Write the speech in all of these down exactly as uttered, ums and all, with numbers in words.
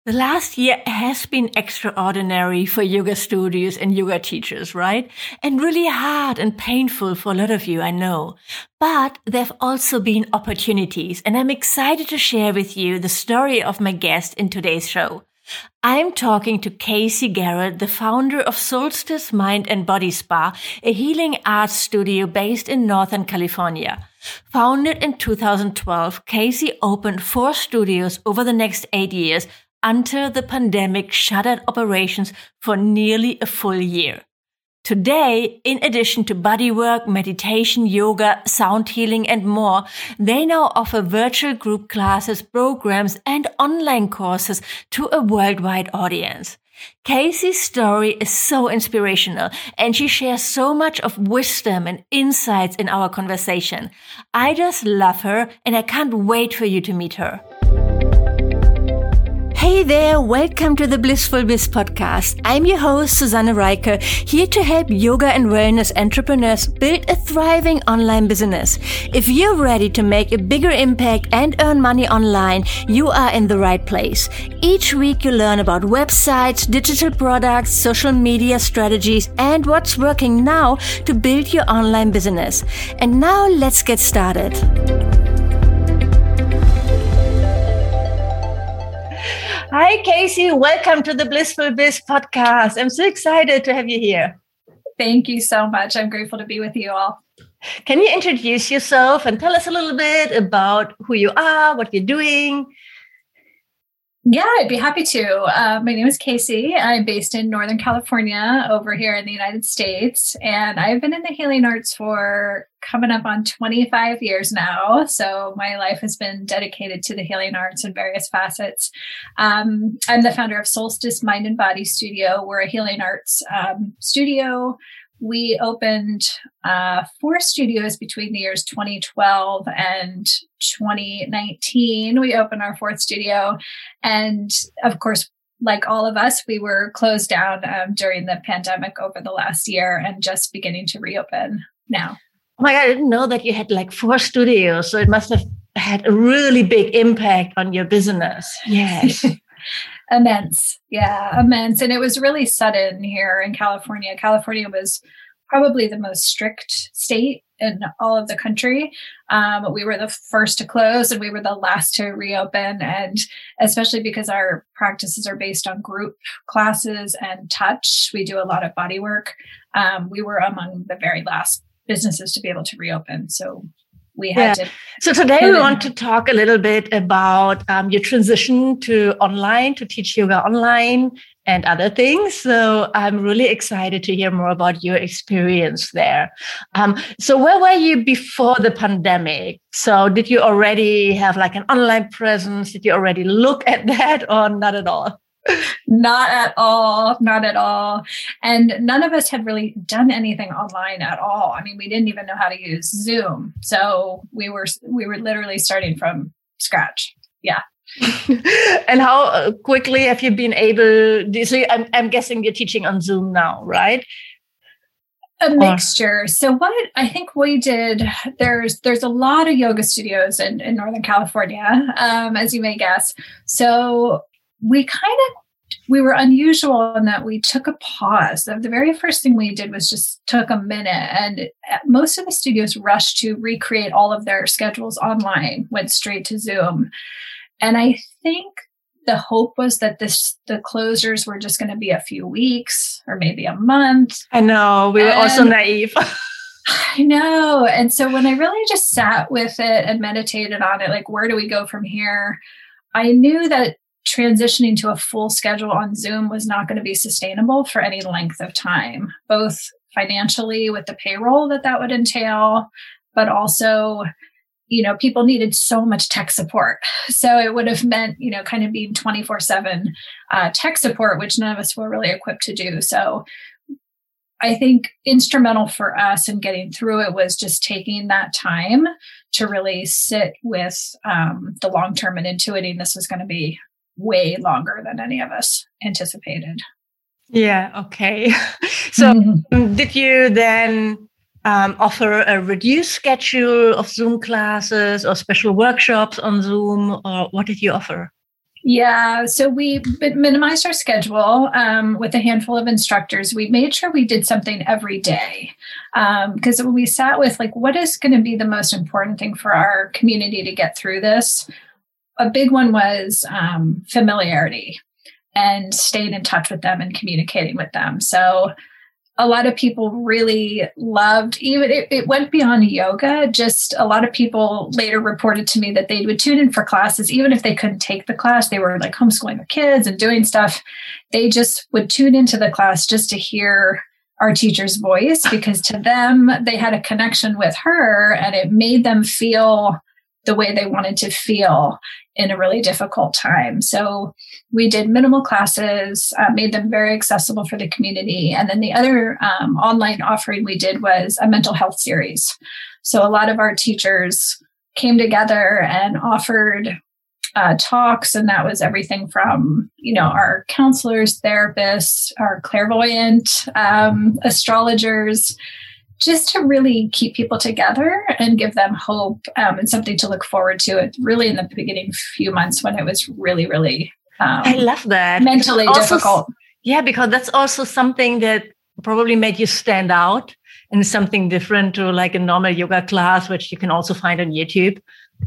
The last year has been extraordinary for yoga studios and yoga teachers, right? And really hard and painful for a lot of you, I know. But there have also been opportunities, and I'm excited to share with you the story of my guest in today's show. I'm talking to Casey Garrett, the founder of Solstice Mind and Body Spa, a healing arts studio based in Northern California. Founded in two thousand twelve, Casey opened four studios over the next eight years until the pandemic shuttered operations for nearly a full year. Today, in addition to bodywork, meditation, yoga, sound healing, and more, they now offer virtual group classes, programs, and online courses to a worldwide audience. Casey's story is so inspirational, and she shares so much of wisdom and insights in our conversation. I just love her, and I can't wait for you to meet her. Hey there, welcome to the Blissful Biz podcast. I'm your host, Susanne Reiker, here to help yoga and wellness entrepreneurs build a thriving online business. If you're ready to make a bigger impact and earn money online, you are in the right place. Each week you learn about websites, digital products, social media strategies, and what's working now to build your online business. And now let's get started. Hi, Casey. Welcome to the Blissful Biz podcast. I'm so excited to have you here. Thank you so much. I'm grateful to be with you all. Can you introduce yourself and tell us a little bit about who you are, what you're doing? Yeah, I'd be happy to. Uh, my name is Casey. I'm based in Northern California over here in the United States. And I've been in the healing arts for coming up on twenty-five years now. So my life has been dedicated to the healing arts in various facets. Um, I'm the founder of Solstice Mind and Body Studio. We're a healing arts um, studio. We opened uh, four studios between the years twenty twelve and twenty nineteen. We opened our fourth studio. And of course, like all of us, we were closed down um, during the pandemic over the last year and just beginning to reopen now. Oh my God, I didn't know that you had like four studios. So it must have had a really big impact on your business. Yes. Immense. Yeah, immense. And it was really sudden here in California. California was probably the most strict state in all of the country. Um, we were the first to close and we were the last to reopen. And especially because our practices are based on group classes and touch, we do a lot of body work. Um, we were among the very last businesses to be able to reopen. So we had yeah. to. So today we want to talk a little bit about um, your transition to online, to teach yoga online and other things. So I'm really excited to hear more about your experience there. Um, so where were you before the pandemic? So did you already have like an online presence? Did you already look at that or not at all? Not at all. Not at all. And none of us had really done anything online at all. I mean, we didn't even know how to use Zoom. So we were, we were literally starting from scratch. Yeah. And how quickly have you been able, so I'm, I'm guessing you're teaching on Zoom now, right? A mixture. So what I think we did, there's there's a lot of yoga studios in, in Northern California, um, as you may guess. So we kind of, we were unusual in that we took a pause. The, the very first thing we did was just took a minute, and most of the studios rushed to recreate all of their schedules online, went straight to Zoom. And I think the hope was that this the closures were just going to be a few weeks or maybe a month. I know, we were and also naive. I know. And so when I really just sat with it and meditated on it, like, where do we go from here? I knew that transitioning to a full schedule on Zoom was not going to be sustainable for any length of time, both financially with the payroll that that would entail, but also, you know, people needed so much tech support. So it would have meant, you know, kind of being twenty-four seven uh, tech support, which none of us were really equipped to do. So I think instrumental for us in getting through it was just taking that time to really sit with um, the long term and intuiting this was going to be way longer than any of us anticipated. Yeah. Okay. So mm-hmm. did you then um, offer a reduced schedule of Zoom classes or special workshops on Zoom, or what did you offer? Yeah, so we minimized our schedule um, with a handful of instructors. We made sure we did something every day because um, we sat with like, what is going to be the most important thing for our community to get through this? A big one was um, familiarity and staying in touch with them and communicating with them. So a lot of people really loved, even it, it went beyond yoga. Just a lot of people later reported to me that they would tune in for classes, even if they couldn't take the class, they were like homeschooling their kids and doing stuff. They just would tune into the class just to hear our teacher's voice, because to them, they had a connection with her and it made them feel the way they wanted to feel in a really difficult time. So we did minimal classes, uh, made them very accessible for the community. And then the other um, online offering we did was a mental health series. So a lot of our teachers came together and offered uh, talks, and that was everything from, you know, our counselors, therapists, our clairvoyant, um, astrologers, just to really keep people together and give them hope um, and something to look forward to. It really in the beginning few months when it was really, really um, I love that. mentally also, difficult. Yeah, because that's also something that probably made you stand out and something different to like a normal yoga class, which you can also find on YouTube.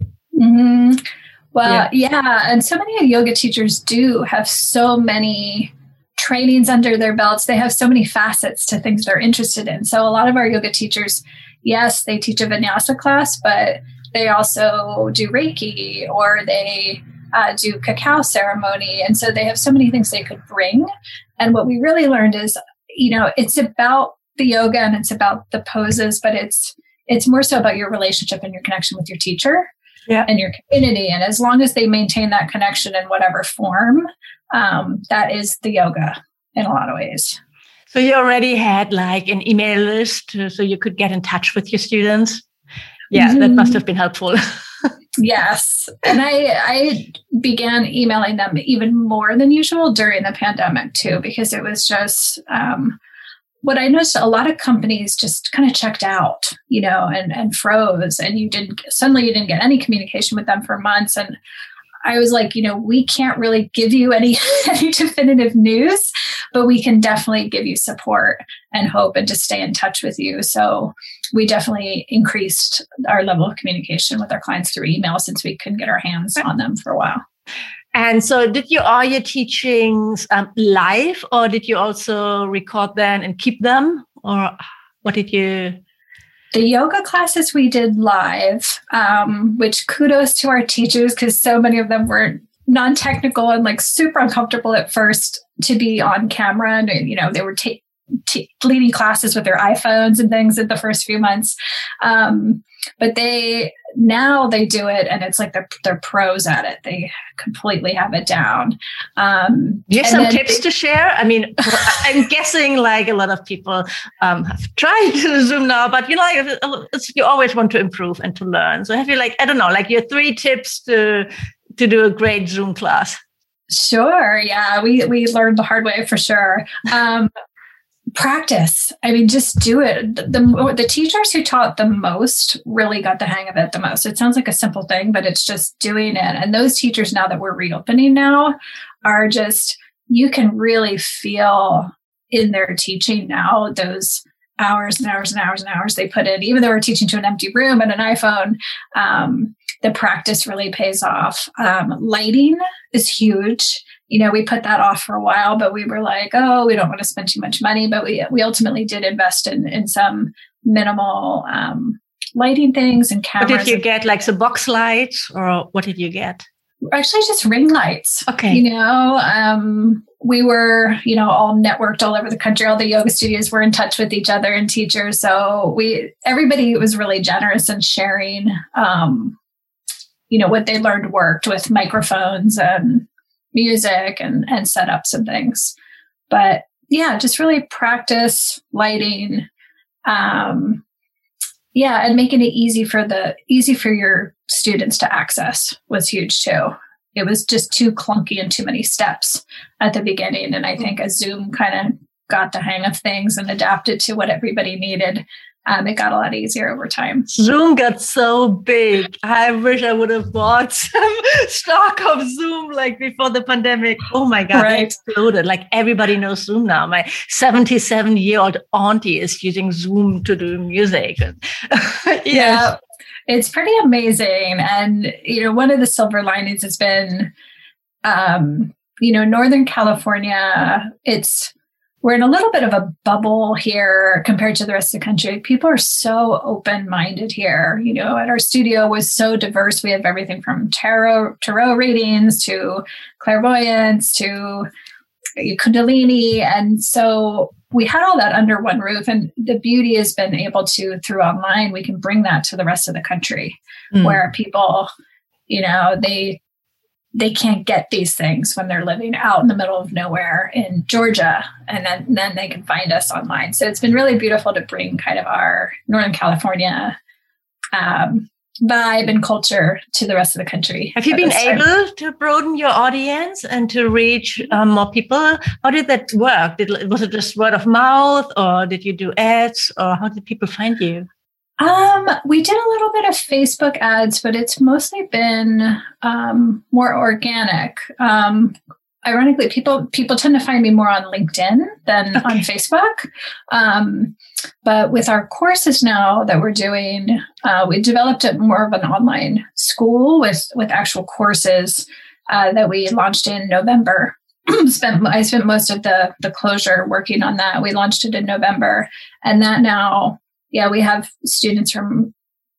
Mm-hmm. Well, yeah. yeah. And so many yoga teachers do have so many trainings under their belts. They have so many facets to things they're interested in. So a lot of our yoga teachers, yes, they teach a vinyasa class, but they also do Reiki or they uh, do cacao ceremony. And so they have so many things they could bring. And what we really learned is, you know, it's about the yoga and it's about the poses, but it's it's more so about your relationship and your connection with your teacher yeah. and your community. And as long as they maintain that connection in whatever form, Um, that is the yoga in a lot of ways. So you already had like an email list uh, so you could get in touch with your students. Yeah, mm-hmm. That must have been helpful. Yes. And I, I began emailing them even more than usual during the pandemic too, because it was just, um, what I noticed, a lot of companies just kind of checked out, you know, and, and froze, and you didn't, suddenly you didn't get any communication with them for months. And I was like, you know, we can't really give you any, any definitive news, but we can definitely give you support and hope and just stay in touch with you. So we definitely increased our level of communication with our clients through email since we couldn't get our hands on them for a while. And so did you all your teachings um, live, or did you also record them and keep them? Or what did you... The yoga classes we did live, um, which kudos to our teachers, because so many of them were non-technical and like super uncomfortable at first to be on camera. And, you know, they were ta- t- leading classes with their iPhones and things in the first few months. Um, but they, now they do it and it's like they're, they're pros at it. They completely have it down. Um, do you have some tips they, to share? I mean, I'm guessing like a lot of people um, have tried to Zoom now, but you know, like, it's, you always want to improve and to learn. So have you like, I don't know, like your three tips to, to do a great Zoom class? Sure. Yeah. We, we learned the hard way for sure. Um, Practice. I mean, just do it. The, the the teachers who taught the most really got the hang of it the most. It sounds like a simple thing, but it's just doing it. And those teachers now that we're reopening now are just, you can really feel in their teaching now those hours and hours and hours and hours they put in, even though we're teaching to an empty room and an iPhone. Um, the practice really pays off. Um, lighting is huge. You know, we put that off for a while, but we were like, oh, we don't want to spend too much money. But we we ultimately did invest in in some minimal um, lighting things and cameras. What did you get? Like some box lights, or what did you get? Actually, just ring lights. Okay. You know, um, we were, you know, all networked all over the country. All the yoga studios were in touch with each other and teachers. So we, everybody was really generous in sharing, um, you know, what they learned worked with microphones and music and, and setups and things. But yeah, just really practice lighting. Um, yeah. And making it easy for the, easy for your students to access was huge too. It was just too clunky and too many steps at the beginning. And I think as Zoom kind of got the hang of things and adapted to what everybody needed, um, it got a lot easier over time. Zoom got so big. I wish I would have bought some stock of Zoom like before the pandemic. Oh my God, right. It exploded. Like everybody knows Zoom now. My seventy-seven-year-old auntie is using Zoom to do music. Yes. Yeah, it's pretty amazing. And, you know, one of the silver linings has been, um, you know, Northern California, it's, we're in a little bit of a bubble here compared to the rest of the country. People are so open-minded here. You know, at our studio was so diverse. We have everything from tarot, tarot readings to clairvoyance to Kundalini. And so we had all that under one roof. And the beauty has been able to, through online, we can bring that to the rest of the country mm. where people, you know, they they can't get these things when they're living out in the middle of nowhere in Georgia, and then, and then they can find us online. So it's been really beautiful to bring kind of our Northern California um, vibe and culture to the rest of the country. Have you been able to broaden your audience and to reach um, more people? How did that work? Did, was it just word of mouth, or did you do ads, or how did people find you? Um, we did a little bit of Facebook ads, but it's mostly been um, more organic. Um, ironically, people people tend to find me more on LinkedIn than okay. on Facebook. Um, but with our courses now that we're doing, uh, we developed a more of an online school with with actual courses uh, that we launched in November. spent I spent most of the the closure working on that. We launched it in November, and that now. Yeah, we have students from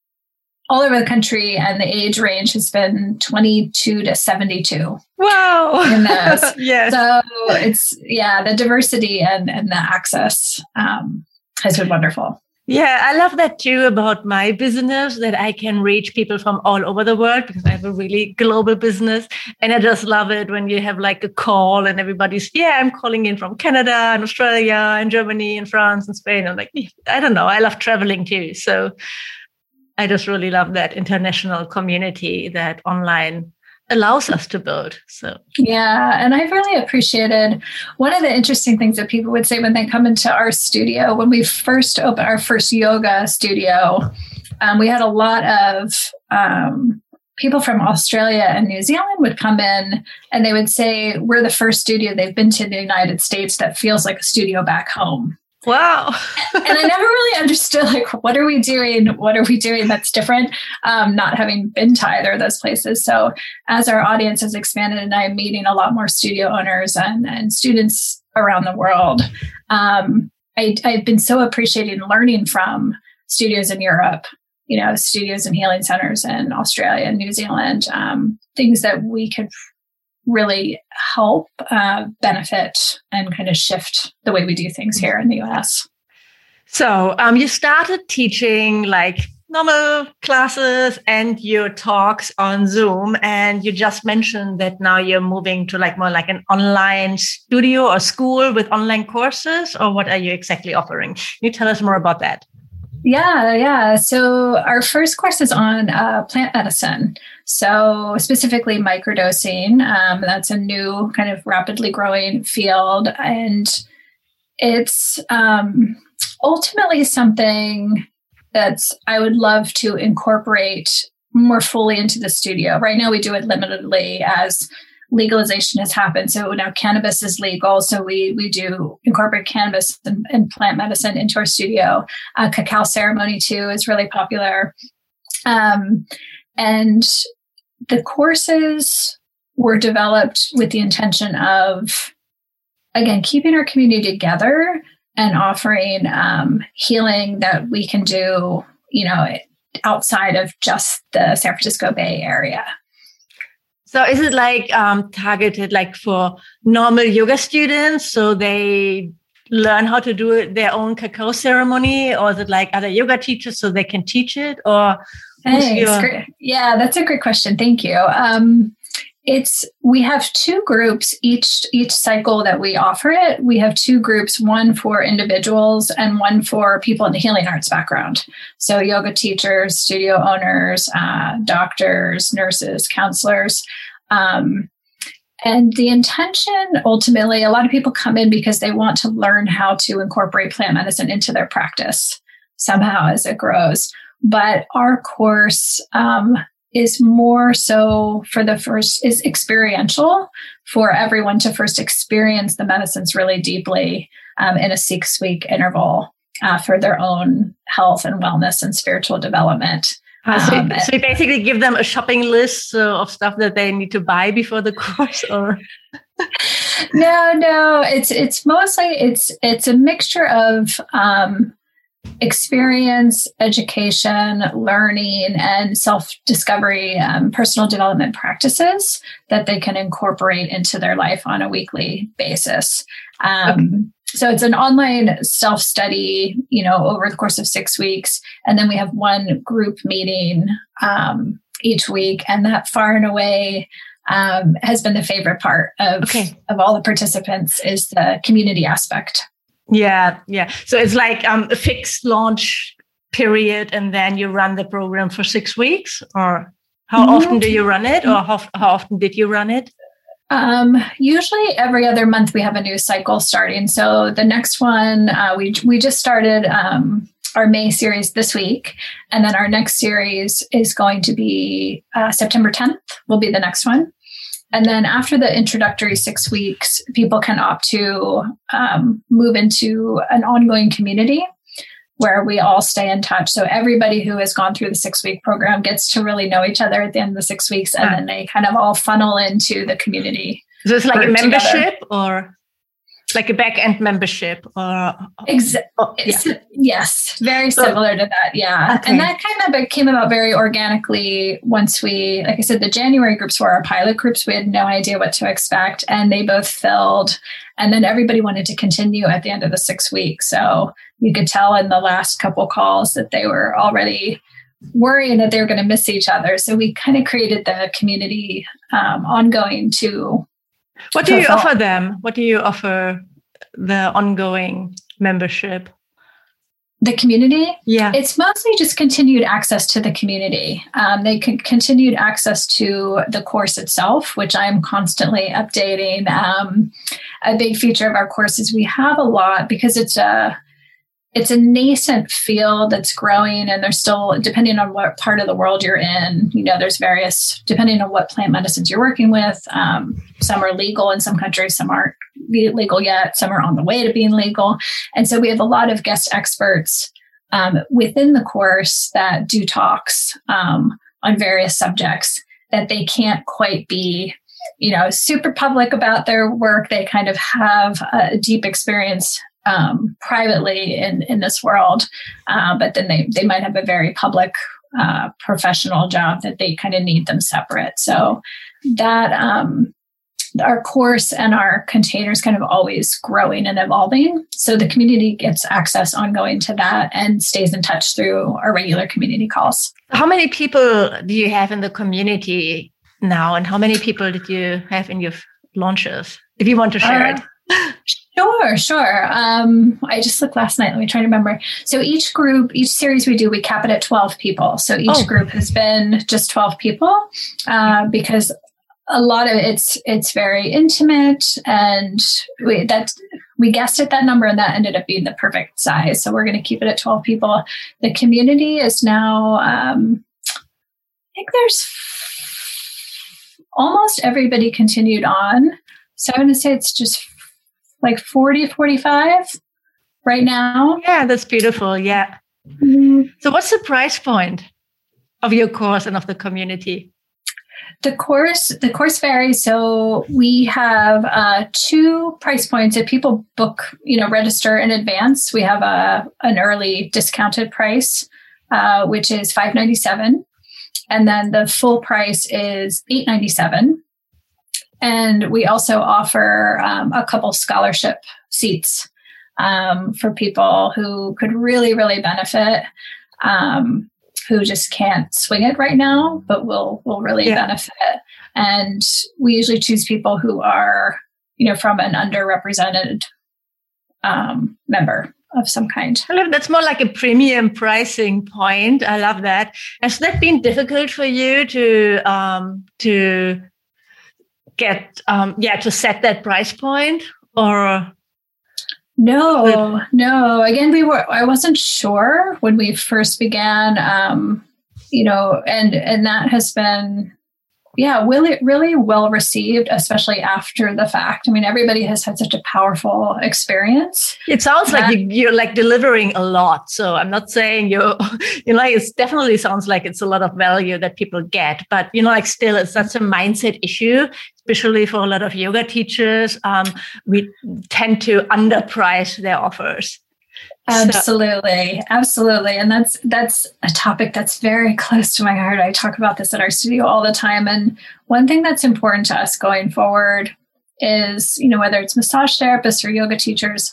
all over the country, and the age range has been twenty-two to seventy-two. Wow. In those. Yes. So it's, yeah, the diversity and, and the access um, has been wonderful. Yeah, I love that too about my business, that I can reach people from all over the world because I have a really global business. And I just love it when you have like a call and everybody's, yeah, I'm calling in from Canada and Australia and Germany and France and Spain. I'm like, I don't know. I love traveling too. So I just really love that international community that online allows us to build. So yeah, and I've really appreciated one of the interesting things that people would say when they come into our studio. When we first opened our first yoga studio, um, we had a lot of um, people from Australia and New Zealand would come in, and they would say we're the first studio they've been to in the United States that feels like a studio back home. Wow. And I never really understood, like, what are we doing? What are we doing that's different? Um, not having been to either of those places. So as our audience has expanded and I'm meeting a lot more studio owners and, and students around the world, um, I, I've been so appreciating learning from studios in Europe, you know, studios and healing centers in Australia and New Zealand, um, things that we could really help uh, benefit and kind of shift the way we do things here in the U S. So um, you started teaching like normal classes and your talks on Zoom, and you just mentioned that now you're moving to like more like an online studio or school with online courses, or what are you exactly offering? Can you tell us more about that? Yeah, yeah. So our first course is on uh, plant medicine. So specifically microdosing. Um, that's a new kind of rapidly growing field. And it's um, ultimately something that's I would love to incorporate more fully into the studio. Right now we do it limitedly as legalization has happened. So now cannabis is legal. So we we do incorporate cannabis and, and plant medicine into our studio. Uh, cacao ceremony too is really popular. Um, and the courses were developed with the intention of, again, keeping our community together and offering um, healing that we can do, you know, outside of just the San Francisco Bay Area. So is it like um, targeted like for normal yoga students, so they learn how to do it, their own cacao ceremony, or is it like other yoga teachers so they can teach it? Or hey, your... great. Yeah, that's a great question. Thank you. Um, it's we have two groups each each cycle that we offer it. We have two groups, one for individuals and one for people in the healing arts background. So yoga teachers, studio owners, uh, doctors, nurses, counselors. Um, and the intention, ultimately, a lot of people come in because they want to learn how to incorporate plant medicine into their practice. somehow as it grows. But our course um, is more so for the first, is experiential for everyone to first experience the medicines really deeply um, in a six-week interval uh, for their own health and wellness and spiritual development. Uh, so, um, so you basically give them a shopping list uh, of stuff that they need to buy before the course, or no, no, it's it's mostly it's it's a mixture of um, experience, education, learning, and self-discovery, um, personal development practices that they can incorporate into their life on a weekly basis. Um, okay. So it's an online self-study, you know, over the course of six weeks. And then we have one group meeting um, each week. And that far and away um, has been the favorite part of, okay. of all the participants is the community aspect. Yeah, yeah. So it's like um, a fixed launch period, and then you run the program for six weeks? Or how mm-hmm. often do you run it? Or how, how often did you run it? Um, usually every other month we have a new cycle starting. So the next one, uh, we we just started um, our May series this week. And then our next series is going to be uh, September tenth will be the next one. And then after the introductory six weeks, people can opt to um, move into an ongoing community where we all stay in touch. So everybody who has gone through the six-week program gets to really know each other at the end of the six weeks, and ah. then they kind of all funnel into the community. So it's like a membership together. Or like a back-end membership? Or Exa- oh, yeah. Yes, very similar so, to that, yeah. Okay. And that kind of came about very organically once we, like I said, the January groups were our pilot groups. We had no idea what to expect, and they both filled. And then everybody wanted to continue at the end of the six weeks. So you could tell in the last couple calls that they were already worrying that they were going to miss each other. So we kind of created the community um, ongoing to. What do you fulfill. offer them? What do you offer the ongoing membership? The community? Yeah. It's mostly just continued access to the community. Um, they can continued access to the course itself, which I'm constantly updating. Um, a big feature of our course is we have a lot, because it's a it's a nascent field that's growing, and there's still, depending on what part of the world you're in, you know, there's various, depending on what plant medicines you're working with. Um, some are legal in some countries, some aren't legal yet, some are on the way to being legal. And so we have a lot of guest experts um, within the course that do talks um, on various subjects that they can't quite be, you know, super public about their work. They kind of have a deep experience um, privately in, in this world, uh, but then they, they might have a very public uh, professional job that they kind of need them separate. So that um, our course and our containers kind of always growing and evolving. So the community gets access ongoing to that and stays in touch through our regular community calls. How many people do you have in the community now, and how many people did you have in your launches, if you want to share uh, it? Sure, sure. Um, I just looked last night. Let me try to remember. So each group, each series we do, we cap it at twelve people. So each oh. group has been just twelve people uh, because a lot of it's it's very intimate, and we that we guessed at that number, and that ended up being the perfect size. So we're going to keep it at twelve people. The community is now, um, I think there's almost everybody continued on. So I'm going to say it's just like forty, forty-five right now. Yeah, that's beautiful. Yeah. Mm-hmm. So what's the price point of your course and of the community? The course, the course varies. So we have uh, two price points. If people book, you know, register in advance, we have a an early discounted price, uh, which is five ninety-seven, and then the full price is eight ninety-seven. And we also offer um, a couple scholarship seats um, for people who could really, really benefit, um, who just can't swing it right now, but will will really yeah. benefit. And we usually choose people who are, you know, from an underrepresented um, member of some kind. I love, that's more like a premium pricing point. I love that. Has that been difficult for you to um, to get um yeah to set that price point? Or No, no. Again, we were, I wasn't sure when we first began, um, you know, and, and that has been, yeah, really, really well received, especially after the fact. I mean, everybody has had such a powerful experience. It sounds that, like you, you're like delivering a lot. So I'm not saying you're, you know, like it definitely sounds like it's a lot of value that people get. But, you know, like still, it's that's a mindset issue, especially for a lot of yoga teachers. Um, we tend to underprice their offers. Absolutely. So. Absolutely. And that's, that's a topic that's very close to my heart. I talk about this at our studio all the time. And one thing that's important to us going forward is, you know, whether it's massage therapists or yoga teachers,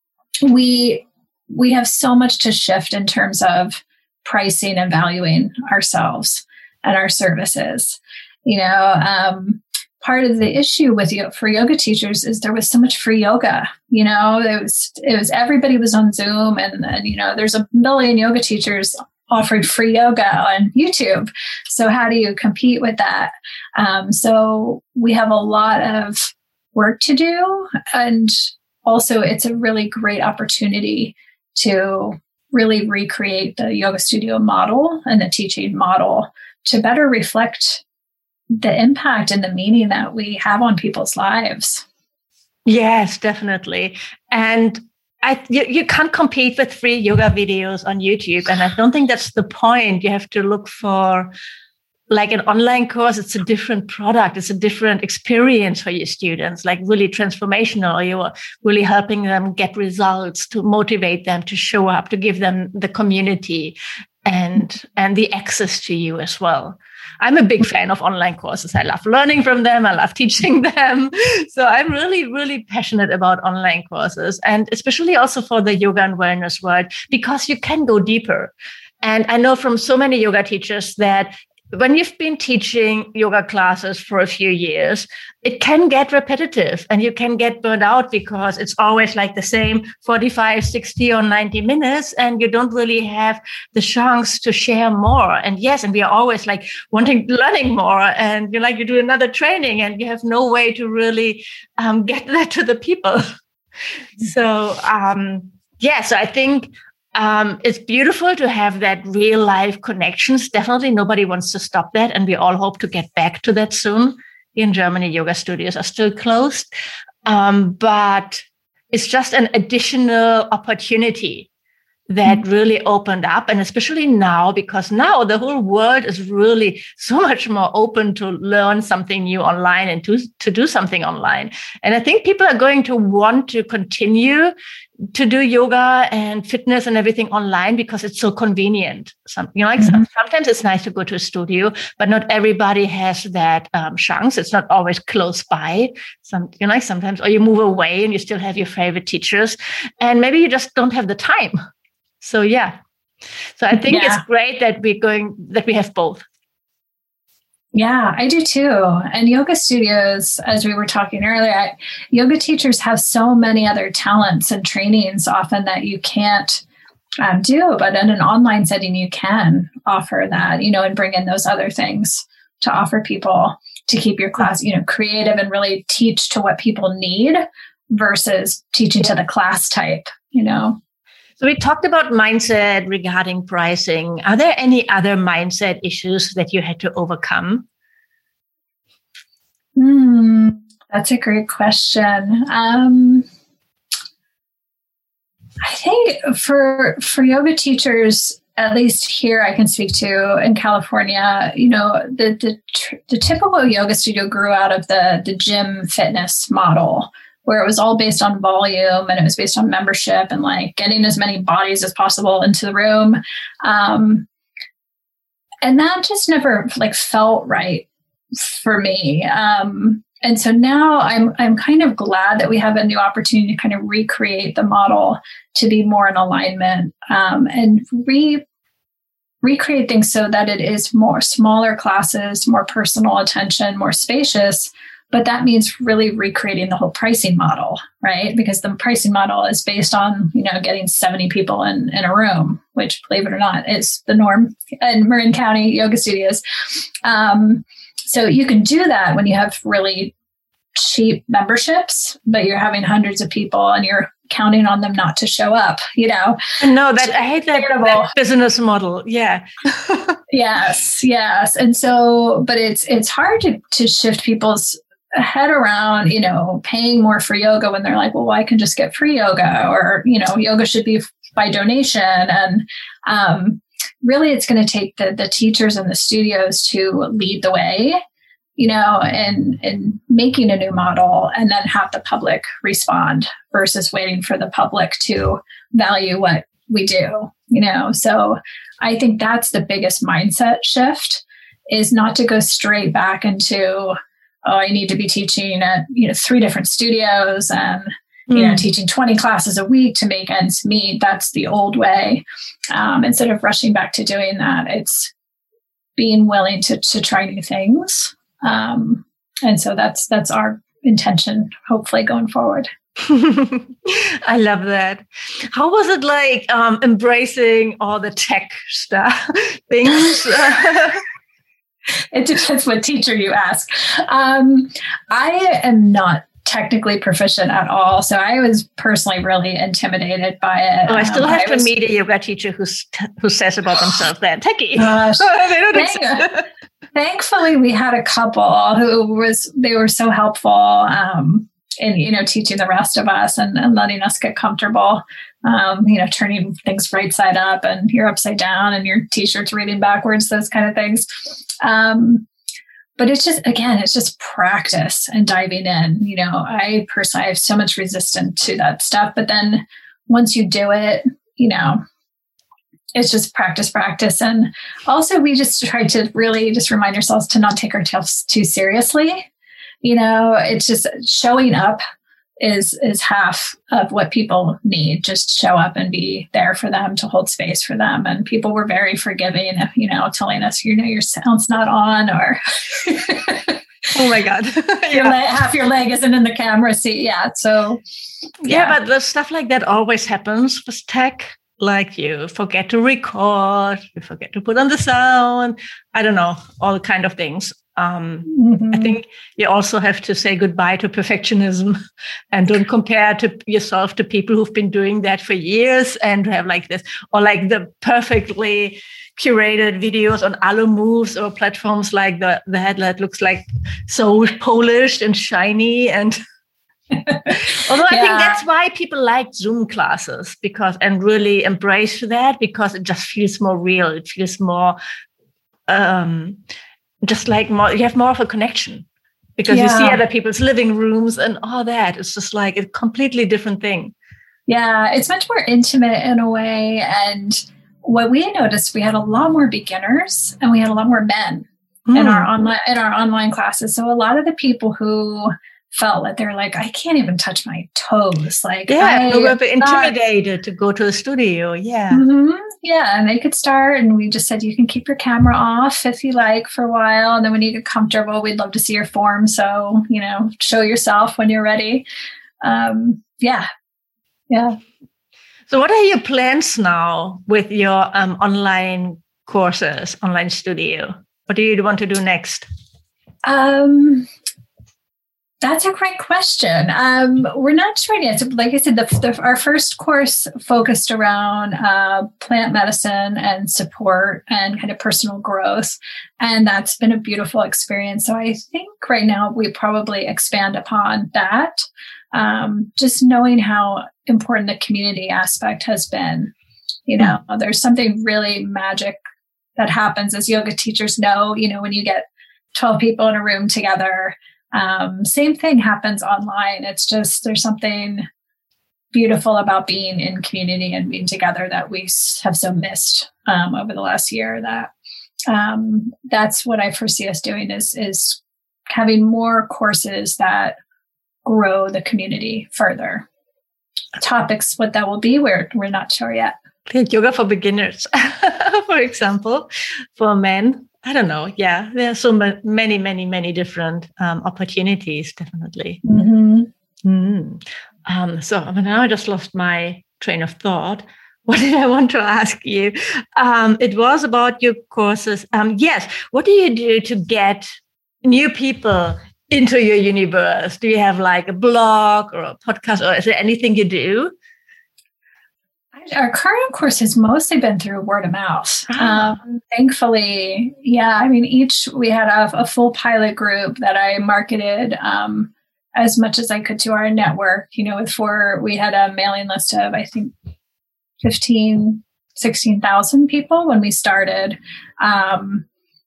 we, we have so much to shift in terms of pricing and valuing ourselves and our services. You know, um, part of the issue with you for yoga teachers is there was so much free yoga. You know, it was it was everybody was on Zoom, and, and you know, there's a million yoga teachers offering free yoga on YouTube. So how do you compete with that? Um, so we have a lot of work to do, and also it's a really great opportunity to really recreate the yoga studio model and the teaching model to better reflect the impact and the meaning that we have on people's lives. Yes, definitely. And I, you, you can't compete with free yoga videos on YouTube. And I don't think that's the point. You have to look for like an online course. It's a different product. It's a different experience for your students, like really transformational. You're really helping them get results, to motivate them to show up, to give them the community and, and the access to you as well. I'm a big fan of online courses. I love learning from them. I love teaching them. So I'm really, really passionate about online courses, and especially also for the yoga and wellness world, because you can go deeper. And I know from so many yoga teachers that when you've been teaching yoga classes for a few years, it can get repetitive and you can get burned out because it's always like the same forty-five, sixty or ninety minutes, and you don't really have the chance to share more. And yes, and we are always like wanting, learning more, and you like you do another training and you have no way to really um, get that to the people. So, um, yeah, so I think Um, it's beautiful to have that real life connections. Definitely nobody wants to stop that. And we all hope to get back to that soon. In Germany, yoga studios are still closed. Um, but it's just an additional opportunity that really opened up. And especially now, because now the whole world is really so much more open to learn something new online and to, to do something online. And I think people are going to want to continue to do yoga and fitness and everything online because it's so convenient. Some, you know, like mm-hmm. sometimes it's nice to go to a studio, but not everybody has that um, chance. It's not always close by. Some, you know, like sometimes, or you move away and you still have your favorite teachers, and maybe you just don't have the time. So yeah, so I think yeah. it's great that we're going, that we have both. Yeah, I do too. And yoga studios, as we were talking earlier, I, yoga teachers have so many other talents and trainings often that you can't um, do, but in an online setting, you can offer that, you know, and bring in those other things to offer people to keep your class, you know, creative and really teach to what people need versus teaching to the class type, you know. So we talked about mindset regarding pricing. Are there any other mindset issues that you had to overcome? Hmm, that's a great question. Um, I think for for yoga teachers, at least here I can speak to in California, you know, the the, the typical yoga studio grew out of the the gym fitness model, where it was all based on volume and it was based on membership and like getting as many bodies as possible into the room. Um, and that just never like felt right for me. Um, and so now I'm, I'm kind of glad that we have a new opportunity to kind of recreate the model to be more in alignment um, and re recreate things so that it is more smaller classes, more personal attention, more spacious. But that means really recreating the whole pricing model, right? Because the pricing model is based on, you know, getting seventy people in, in a room, which, believe it or not, is the norm in Marin County yoga studios. Um, so you can do that when you have really cheap memberships, but you're having hundreds of people and you're counting on them not to show up, you know? No, that I hate that, that business model. Yeah. Yes, yes. And so, but it's it's hard to, to shift people's head around, you know, paying more for yoga when they're like, well, I can just get free yoga, or, you know, yoga should be by donation. And um, really, it's going to take the the teachers and the studios to lead the way, you know, and and making a new model, and then have the public respond versus waiting for the public to value what we do, you know. So I think that's the biggest mindset shift, is not to go straight back into, oh, I need to be teaching at, you know, three different studios and, mm. you know, teaching twenty classes a week to make ends meet. That's the old way. Um, instead of rushing back to doing that, it's being willing to to try new things. Um, and so that's that's our intention, hopefully, going forward. I love that. How was it like um, embracing all the tech stuff things? It depends what teacher you ask. Um, I am not technically proficient at all, so I was personally really intimidated by it. Oh, I still um, have I to was, meet a yoga teacher who's who says about themselves they're techie. Gosh, they don't thank, thankfully, we had a couple who was they were so helpful. Um, in, you know, teaching the rest of us and, and letting us get comfortable, um, you know, turning things right side up and you're upside down and your t-shirt's reading backwards, those kind of things. Um, but it's just, again, it's just practice and diving in. You know, I personally I have so much resistance to that stuff, but then once you do it, you know, it's just practice, practice. And also we just try to really just remind ourselves to not take ourselves too seriously. You know, it's just showing up is is half of what people need. Just show up and be there for them, to hold space for them. And people were very forgiving, you know, telling us, you know, your sound's not on, or oh my God, yeah. your leg, half your leg isn't in the camera seat. Yeah. So yeah. yeah, but the stuff like that always happens with tech. Like you forget to record, you forget to put on the sound. I don't know, all kind of things. Um, mm-hmm. I think you also have to say goodbye to perfectionism and don't compare to yourself to people who've been doing that for years and have like this, or like the perfectly curated videos on Alu Moves or platforms like the, the headlight looks like so polished and shiny. And although I yeah. think that's why people like Zoom classes, because and really embrace that, because it just feels more real. It feels more um, just like more, you have more of a connection because yeah. you see other people's living rooms and all that. It's just like a completely different thing. Yeah, it's much more intimate in a way. And what we noticed, we had a lot more beginners and we had a lot more men mm. in our online in our online classes. So a lot of the people who felt that they're like, I can't even touch my toes. Like, yeah, we were intimidated to go to a studio. Yeah. Mm-hmm. Yeah. And they could start, and we just said, you can keep your camera off if you like for a while. And then when you get comfortable, we'd love to see your form. So, you know, show yourself when you're ready. Um, yeah. Yeah. So what are your plans now with your um, online courses, online studio? What do you want to do next? Um, That's a great question. Um, we're not sure yet. So like I said, the, the, our first course focused around uh, plant medicine and support and kind of personal growth. And that's been a beautiful experience. So I think right now we probably expand upon that. Um, just knowing how important the community aspect has been. You know, mm-hmm. there's something really magic that happens, as yoga teachers know, you know, when you get twelve people in a room together. Um, same thing happens online. It's just, there's something beautiful about being in community and being together that we have so missed um, over the last year. That um, that's what I foresee us doing is, is having more courses that grow the community further. Topics, what that will be, we're, we're not sure yet. Yoga for beginners, for example, for men. I don't know. Yeah, there are so many, many, many different um, opportunities, definitely. Mm-hmm. Mm. Um, so now I just lost my train of thought. What did I want to ask you? Um, it was about your courses. Um, yes. What do you do to get new people into your universe? Do you have like a blog or a podcast, or is there anything you do? Our current course has mostly been through word of mouth. Um, thankfully, yeah, I mean, each, we had a, a full pilot group that I marketed um, as much as I could to our network, you know, with four, we had a mailing list of, I think, fifteen, sixteen thousand people when we started, um,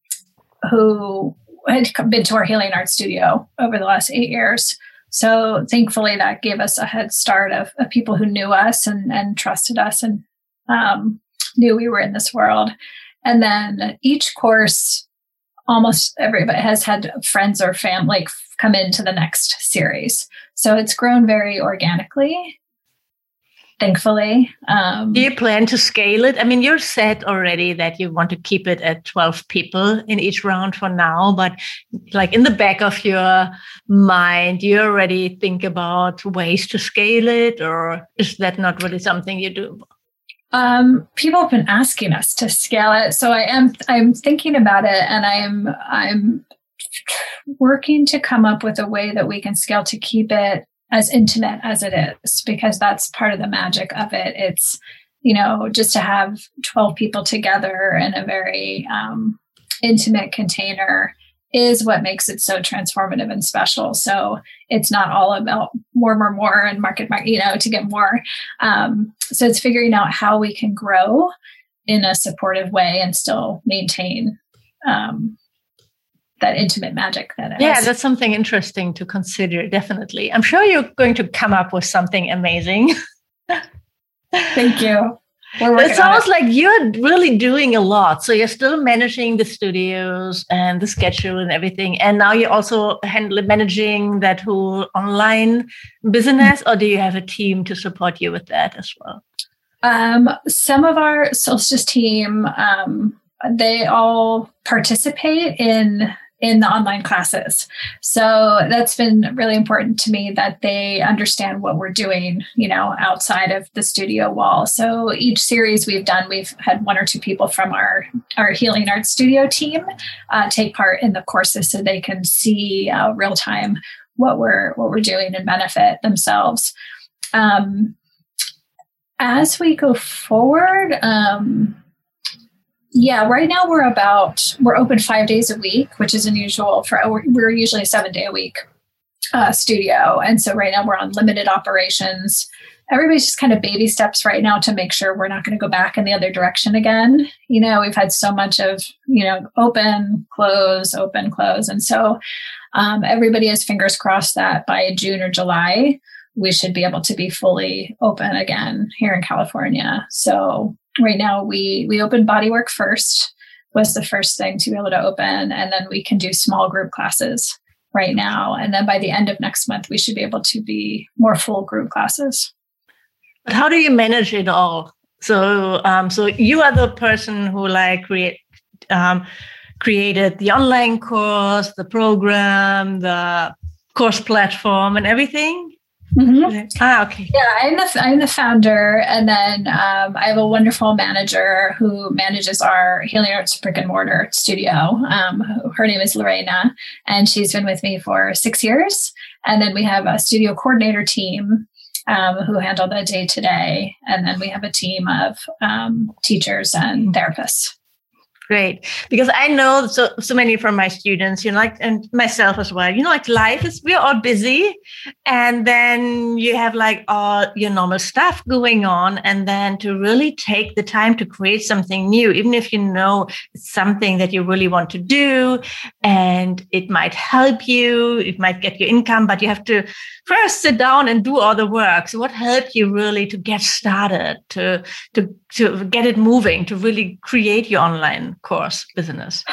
who had been to our Healing Arts studio over the last eight years. So thankfully that gave us a head start of, of people who knew us and, and trusted us and um, knew we were in this world. And then each course, almost everybody has had friends or family come into the next series. So it's grown very organically, thankfully. Um, Do you plan to scale it? I mean, you said already that you want to keep it at twelve people in each round for now, but like in the back of your mind, do you already think about ways to scale it, or is that not really something you do? Um, people have been asking us to scale it. So I am, I'm thinking about it, and I'm, I'm working to come up with a way that we can scale to keep it as intimate as it is, because that's part of the magic of it. It's, you know, just to have twelve people together in a very um, intimate container is what makes it so transformative and special. So it's not all about more, more, more and market, market, you know, to get more. Um, so it's figuring out how we can grow in a supportive way and still maintain um, that intimate magic that it yeah has. That's something interesting to consider. Definitely, I'm sure you're going to come up with something amazing. Thank you. It sounds like you're really doing a lot. So you're still managing the studios and the schedule and everything, and now you're also handling managing that whole online business, or do you have a team to support you with that as well? Um, some of our Solstice team, um, they all participate in in the online classes. So that's been really important to me, that they understand what we're doing, you know, outside of the studio wall. So each series we've done, we've had one or two people from our, our Healing Arts studio team uh, take part in the courses, so they can see uh, real time what we're, what we're doing and benefit themselves. Um, as we go forward, um, Yeah, right now we're about, we're open five days a week, which is unusual for, we're, we're usually a seven day a week uh, studio. And so right now we're on limited operations. Everybody's just kind of baby steps right now to make sure we're not going to go back in the other direction again. You know, we've had so much of, you know, open, close, open, close. And so um, everybody has fingers crossed that by June or July, we should be able to be fully open again here in California. So right now, we we opened Bodywork first, was the first thing to be able to open. And then we can do small group classes right now. And then by the end of next month, we should be able to be more full group classes. But how do you manage it all? So um, so you are the person who like create um, created the online course, the program, the course platform and everything? Mm-hmm. Ah, okay. Yeah, I'm the I'm the founder, and then um, I have a wonderful manager who manages our Healing Arts brick and mortar studio. Um, her name is Lorena, and she's been with me for six years. And then we have a studio coordinator team um, who handle the day to day, and then we have a team of um, teachers and therapists. Great. Because I know so so many from my students, you know, like, and myself as well, you know, like life is, we're all busy, and then you have like all your normal stuff going on, and then to really take the time to create something new, even if you know it's something that you really want to do and it might help you, it might get you income, but you have to first sit down and do all the work. So what helped you really to get started, to to to get it moving, to really create your online course business?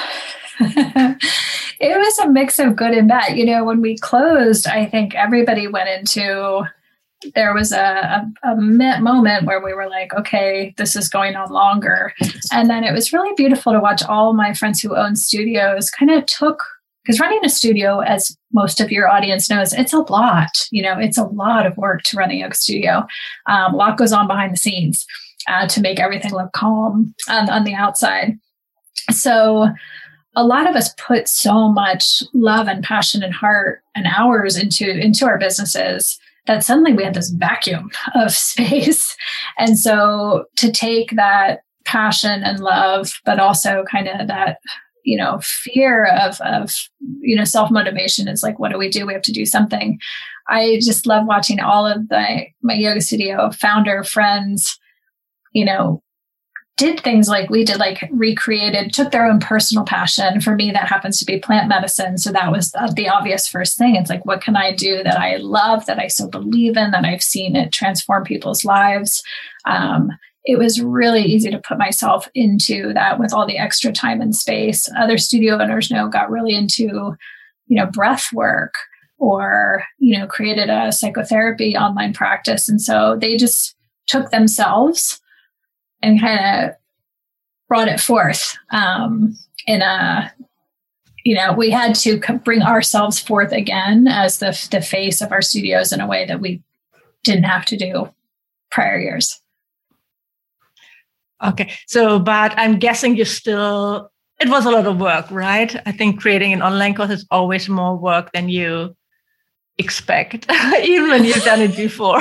It was a mix of good and bad. You know, when we closed, I think everybody went into, there was a, a, a moment where we were like, okay, this is going on longer. And then it was really beautiful to watch all my friends who own studios kind of took, because running a studio, as most of your audience knows, it's a lot. You know, it's a lot of work to run a yoga studio. Um, a lot goes on behind the scenes uh, to make everything look calm on, on the outside. So a lot of us put so much love and passion and heart and hours into, into our businesses that suddenly we had this vacuum of space. And so to take that passion and love, but also kind of that, you know, fear of, of, you know, self-motivation is like, what do we do? We have to do something. I just love watching all of the, my yoga studio founder friends, you know, did things like we did, like recreated, took their own personal passion. For me, that happens to be plant medicine. So that was the, the obvious first thing. It's like, what can I do that I love, that I so believe in, that I've seen it transform people's lives? Um, it was really easy to put myself into that with all the extra time and space. Other studio owners know got really into, you know, breath work or, you know, created a psychotherapy online practice. And so they just took themselves and kind of brought it forth um, in a, you know, we had to bring ourselves forth again as the, the face of our studios in a way that we didn't have to do prior years. Okay. So, but I'm guessing you still, it was a lot of work, right? I think creating an online course is always more work than you expect, even when you've done it before.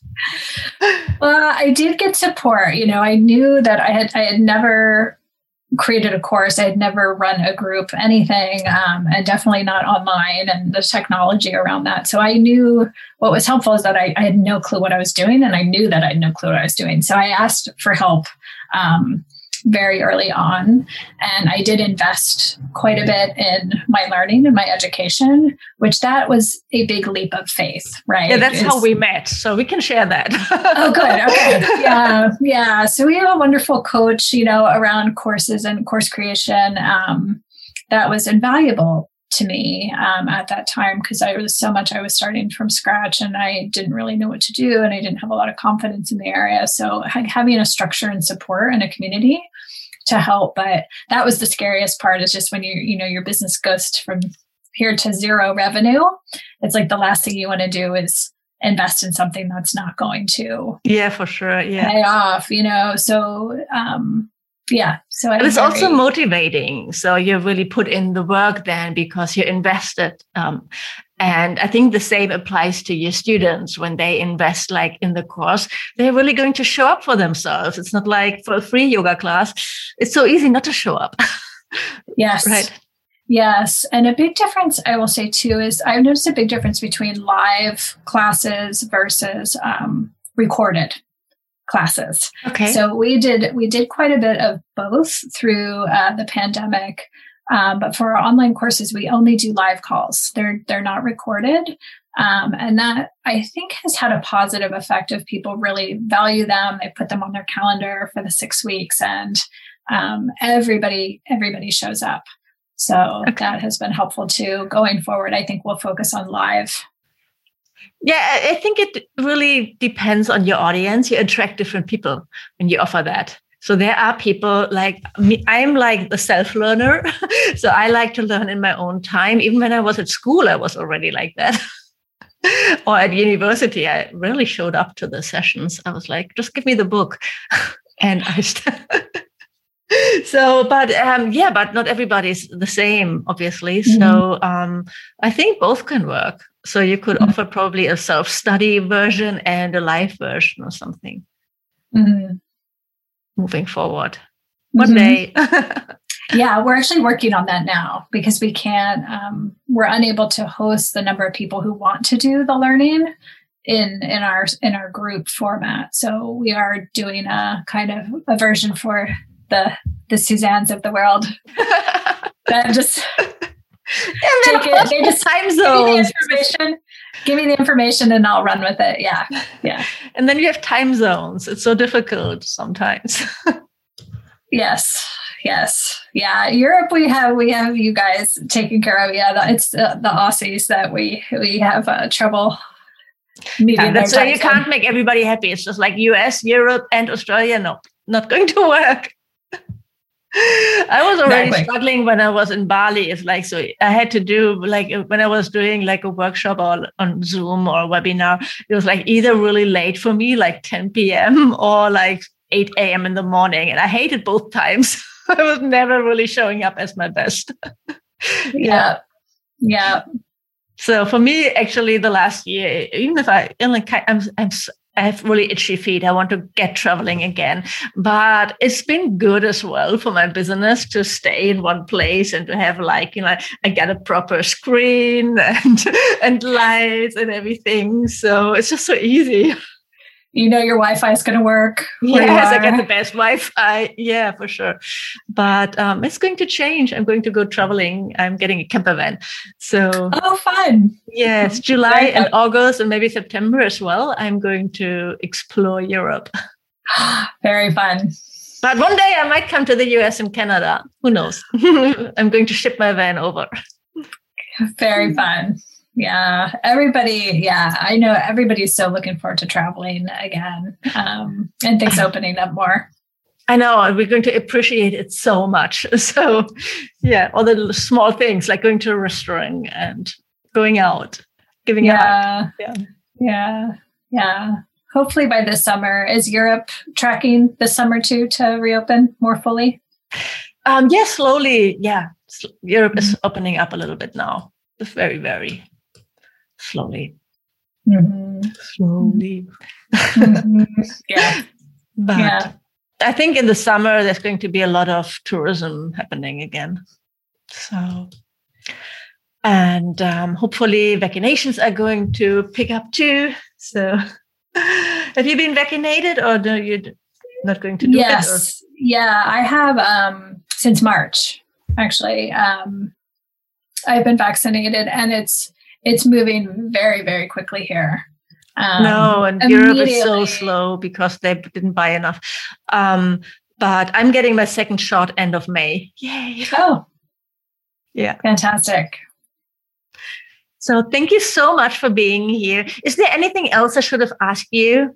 Well, I did get support. You know, I knew that I had I had never created a course. I had never run a group, anything, um, and definitely not online and the technology around that. So I knew what was helpful is that I, I had no clue what I was doing, and I knew that I had no clue what I was doing. So I asked for help um, very early on, and I did invest quite a bit in my learning and my education, which that was a big leap of faith, right? Yeah, that's it's, how we met. So we can share that. Oh, good. Okay. Yeah. Yeah. So we have a wonderful coach, you know, around courses and course creation. Um, that was invaluable to me um, at that time because I was so much, I was starting from scratch and I didn't really know what to do and I didn't have a lot of confidence in the area. So having a structure and support and a community to help. But that was the scariest part is just when you, you know, your business goes from here to zero revenue. It's like the last thing you want to do is invest in something that's not going to yeah, for sure. Yeah. pay off, you know? So, um, yeah. So it's very... also motivating. So you really put in the work then because you invested. Um, and I think the same applies to your students when they invest like in the course, they're really going to show up for themselves. It's not like for a free yoga class. It's so easy not to show up. Yes. Right. Yes. And a big difference I will say too, is I've noticed a big difference between live classes versus um, recorded classes. Okay. So we did, we did quite a bit of both through uh, the pandemic. Um, but for our online courses, we only do live calls. They're, they're not recorded. Um, and that I think has had a positive effect of people really value them. They put them on their calendar for the six weeks and um, everybody, everybody shows up. So okay. That has been helpful too. Going forward, I think we'll focus on live. Yeah, I think it really depends on your audience. You attract different people when you offer that. So there are people like me. I'm like the self-learner. So I like to learn in my own time. Even when I was at school, I was already like that. Or at university, I really showed up to the sessions. I was like, just give me the book. And I st- So, but um, yeah, but not everybody's the same, obviously. Mm-hmm. So um, I think both can work. So you could mm-hmm. offer probably a self-study version and a live version or something. Mm-hmm. Moving forward. One mm-hmm. day. Yeah, we're actually working on that now because we can't, um, we're unable to host the number of people who want to do the learning in in our in our group format. So we are doing a kind of a version for the the Suzannes of the world that just take it. They just time zones. Give me the information. Give me the information and I'll run with it. Yeah, yeah. And then you have time zones. It's so difficult sometimes. Yes, yes, yeah. Europe, we have we have you guys taken care of. Yeah, it's uh, the Aussies that we we have uh, trouble. Yeah, that's why you can't make everybody happy. It's just like U S, Europe, and Australia. No, not going to work. I was already exactly. struggling when I was in Bali. It's like, so I had to do like when I was doing like a workshop or on Zoom or a webinar, it was like either really late for me, like ten p.m. or like eight a.m. in the morning. And I hated both times. I was never really showing up as my best. Yeah. Yeah. So for me, actually, the last year, even if I, like, I'm, I'm, I have really itchy feet, I want to get traveling again. But it's been good as well for my business to stay in one place and to have, like, you know, I get a proper screen and and lights and everything. So it's just so easy. You know your Wi-Fi is going to work. Yes, I get the best Wi-Fi. Yeah, for sure. But um, it's going to change. I'm going to go traveling. I'm getting a camper van. So, oh, fun. Yes, July and August and maybe September as well. I'm going to explore Europe. Very fun. But one day I might come to the U S and Canada. Who knows? I'm going to ship my van over. Very fun. Yeah, everybody. Yeah, I know everybody's so looking forward to traveling again, um, and things opening up more. I know, and we're going to appreciate it so much. So, yeah, all the small things like going to a restaurant and going out, giving yeah, out. Yeah, yeah, yeah. Hopefully by this summer, is Europe tracking this summer too to reopen more fully? Um, yeah, slowly. Yeah, Europe is opening up a little bit now. Very, very. Slowly. Mm-hmm. Slowly. Mm-hmm. Yeah. But yeah. I think in the summer, there's going to be a lot of tourism happening again. So, and um, hopefully vaccinations are going to pick up too. So have you been vaccinated or no, you're not going to do yes. it? Yes. Yeah, I have um, since March, actually. Um, I've been vaccinated and it's It's moving very, very quickly here. Um, no, and Europe is so slow because they didn't buy enough. Um, but I'm getting my second shot end of May. Yay. Oh. Yeah. Fantastic. So thank you so much for being here. Is there anything else I should have asked you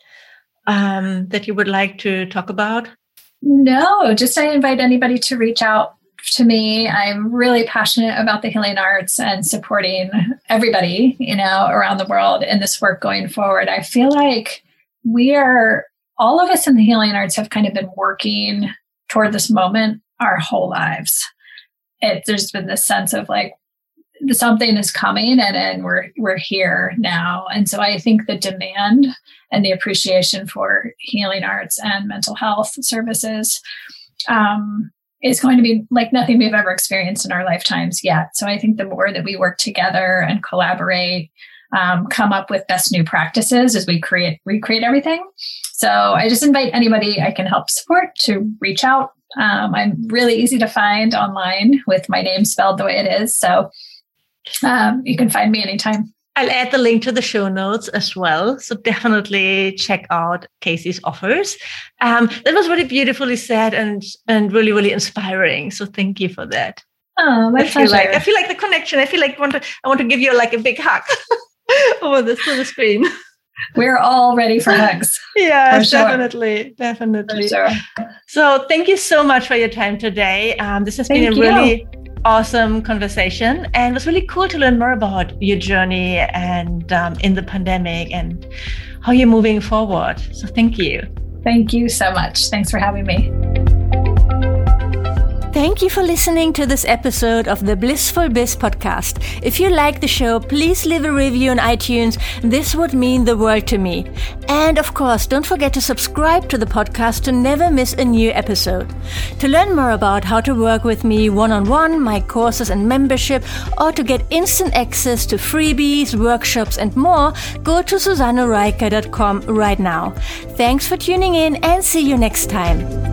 um, that you would like to talk about? No, just I invite anybody to reach out to me. I'm really passionate about the healing arts and supporting everybody, you know, around the world in this work going forward. I feel like we are, all of us in the healing arts have kind of been working toward this moment our whole lives. It, there's been this sense of like, something is coming and, and we're, we're here now. And so I think the demand and the appreciation for healing arts and mental health services, um, is going to be like nothing we've ever experienced in our lifetimes yet. So I think the more that we work together and collaborate, um, come up with best new practices as we create, recreate everything. So I just invite anybody I can help support to reach out. Um, I'm really easy to find online with my name spelled the way it is. So um, you can find me anytime. I'll add the link to the show notes as well. So definitely check out Casey's offers. Um, that was really beautifully said and and really, really inspiring. So thank you for that. Oh, my I feel pleasure. like I feel like the connection. I feel like I want to I want to give you like a big hug over the, through the screen. We're all ready for hugs. Yeah, for sure. definitely, definitely. For sure. So thank you so much for your time today. Um, this has thank been a you. really awesome conversation, and it was really cool to learn more about your journey and um, in the pandemic and how you're moving forward. So thank you. Thank you so much. Thanks for having me. Thank you for listening to this episode of the Blissful Biz podcast. If you like the show, please leave a review on iTunes. This would mean the world to me. And of course, don't forget to subscribe to the podcast to never miss a new episode. To learn more about how to work with me one-on-one, my courses and membership, or to get instant access to freebies, workshops, and more, go to susanne reiker dot com right now. Thanks for tuning in and see you next time.